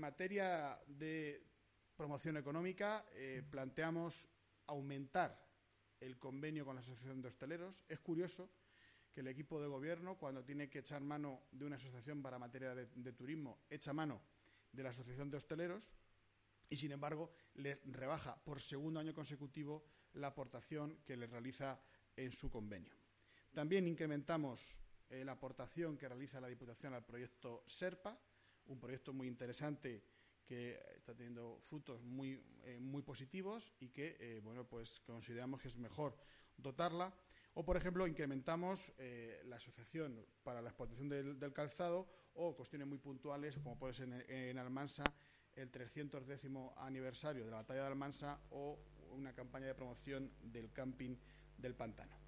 materia de promoción económica, planteamos aumentar el convenio con la Asociación de Hosteleros. Es curioso que el equipo de gobierno, cuando tiene que echar mano de una asociación para materia de turismo, echa mano de la Asociación de Hosteleros y, sin embargo, les rebaja por segundo año consecutivo la aportación que les realiza en su convenio. También incrementamos la aportación que realiza la Diputación al proyecto SERPA, un proyecto muy interesante que está teniendo frutos muy positivos y que pues consideramos que es mejor dotarla. O, por ejemplo, incrementamos la Asociación para la Explotación del Calzado, o cuestiones muy puntuales, como puede ser en Almansa, el 310º aniversario de la Batalla de Almansa, o una campaña de promoción del camping del Pantano.